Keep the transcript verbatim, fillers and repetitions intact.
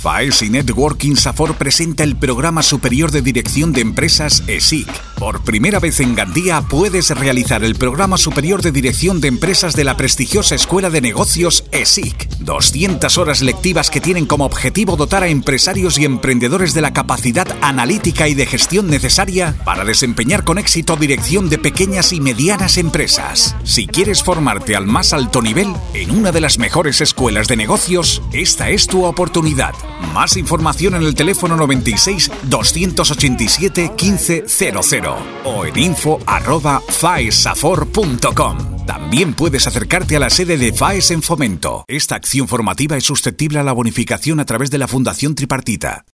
Faes y Networking Safor presenta el Programa Superior de Dirección de Empresas E S I C. Por primera vez en Gandía puedes realizar el Programa Superior de Dirección de Empresas de la prestigiosa Escuela de Negocios E S I C. doscientas horas lectivas que tienen como objetivo dotar a empresarios y emprendedores de la capacidad analítica y de gestión necesaria para desempeñar con éxito dirección de pequeñas y medianas empresas. Si quieres formarte al más alto nivel en una de las mejores escuelas de negocios, esta es tu oportunidad. Más información en el teléfono noventa y seis, doscientos ochenta y siete, quince cero cero o en info arroba faesafor punto com. También puedes acercarte a la sede de Faes en Fomento. Esta acción formativa es susceptible a la bonificación a través de la Fundación Tripartita.